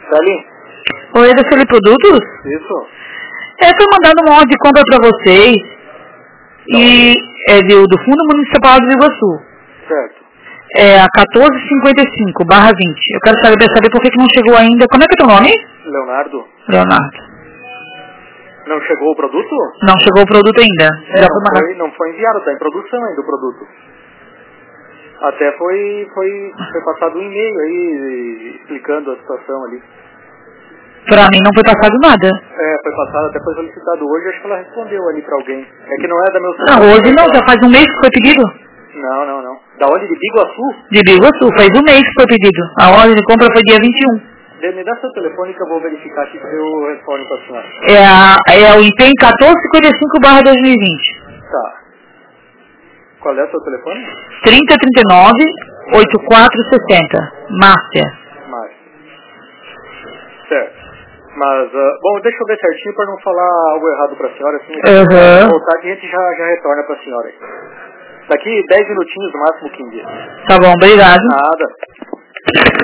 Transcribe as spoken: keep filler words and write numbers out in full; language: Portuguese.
Sally? Oi, é da Sally Produtos? Isso. É, foi mandado uma ordem de compra para vocês. Não. E é do, do Fundo Municipal do Iguaçu. Certo. É a quatorze cinquenta e cinco, barra vinte. Eu quero saber, saber por que, que não chegou ainda. Como é que é teu nome? Leonardo. Leonardo. Não chegou o produto? Não chegou o produto ainda. É, Já não, foi mandado. foi, não foi enviado, está em produção ainda o produto. Até foi, foi, foi passado um e-mail aí explicando a situação ali. Pra mim não foi passado nada. É, foi passado, até foi solicitado hoje, acho que ela respondeu ali pra alguém. É que não é da meu Não, hoje não, já faz um mês que foi pedido. Não, não, não. Da onde? De Biguaçu? De Biguaçu, faz um mês que foi pedido. A ordem de compra foi dia vinte e um. De, me dá seu telefone que eu vou verificar aqui que eu respondo pra senhora. É, a, é o I P E M quatorze cinquenta e cinco, barra dois mil e vinte. Tá. Qual é o seu telefone? trinta trinta e nove, oitenta e quatro sessenta. Márcia. Mais. Certo. Mas, uh, bom, deixa eu ver certinho para não falar algo errado para a senhora, assim, Uhum. voltar que a gente já, já retorna para a senhora. Daqui dez minutinhos, no máximo quinze dias. Tá bom, obrigado. Nada.